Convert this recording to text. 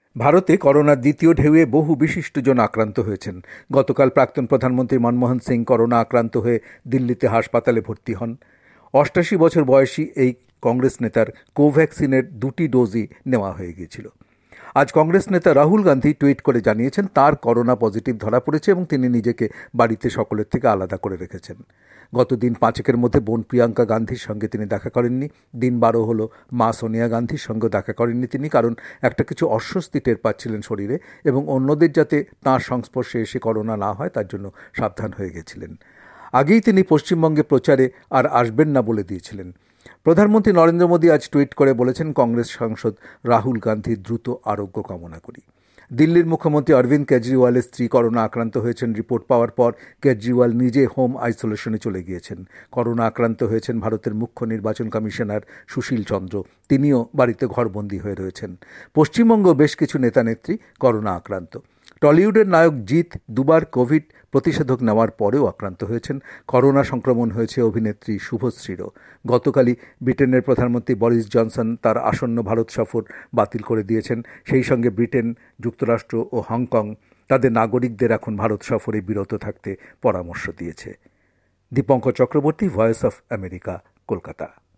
ভারতে করোনার দ্বিতীয় ঢেউয়ে বহু বিশিষ্টজন আক্রান্ত হয়েছেন। গতকাল প্রাক্তন প্রধানমন্ত্রী মনমোহন সিং করোনা আক্রান্ত হয়ে দিল্লিতে হাসপাতালে ভর্তি হন। ৮৮ বছর বয়সী এই কংগ্রেস নেতার কোভ্যাক্সিনের 2টি ডোজই নেওয়া হয়ে গিয়েছিল। আজ কংগ্রেস নেতা রাহুল গান্ধী টুইট করে জানিয়েছেন তার করোনা পজিটিভ ধরা পড়েছে এবং তিনি নিজেকে বাড়িতে সকলের থেকে আলাদা করে রেখেছেন। গত দিন 5-এর মধ্যে বোন প্রিয়াঙ্কা গান্ধীর সঙ্গে তিনি দেখা করেননি। দিন 12 হলো মা সোনিয়া গান্ধীর সঙ্গে দেখা করেননি তিনি, কারণ একটা কিছু অস্বস্তি টের পাচ্ছিলেন শরীরে এবং অন্যদের যাতে তাঁর সংস্পর্শে এসে করোনা না হয় তার জন্য সাবধান হয়ে গেছিলেন। আগেই তিনি পশ্চিমবঙ্গে প্রচারে আর আসবেন না বলে দিয়েছিলেন। প্রধানমন্ত্রী নরেন্দ্র মোদী আজ টুইট করে বলেছেন, কংগ্রেস সাংসদ রাহুল গান্ধীর দ্রুত আরোগ্য কামনা করি। দিল্লির মুখ্যমন্ত্রী অরবিন্দ কেজরিওয়ালের স্ত্রী করোনা আক্রান্ত হয়েছেন। রিপোর্ট পাওয়ার পর কেজরিওয়াল নিজে হোম আইসোলেশনে চলে গিয়েছেন। করোনা আক্রান্ত হয়েছেন ভারতের মুখ্য নির্বাচন কমিশনার সুশীল চন্দ্র, তিনিও বাড়িতে ঘরবন্দি হয়ে রয়েছেন। পশ্চিমবঙ্গ বেশ কিছু নেতানেত্রী করোনা আক্রান্ত। টলিউডের নায়ক জিৎ দুবার কোভিড প্রতিষেধক নেওয়ার পরেও আক্রান্ত হয়েছেন। করোনা সংক্রমণ হয়েছে অভিনেত্রী শুভশ্রীরও। গতকালই ব্রিটেনের প্রধানমন্ত্রী বরিস জনসন তার আসন্ন ভারত সফর বাতিল করে দিয়েছেন। সেই সঙ্গে ব্রিটেন, যুক্তরাষ্ট্র ও হংকং তাদের নাগরিকদের এখন ভারত সফরে বিরত থাকতে পরামর্শ দিয়েছে। Dipankar Chakraborty, voice of America, Kolkata.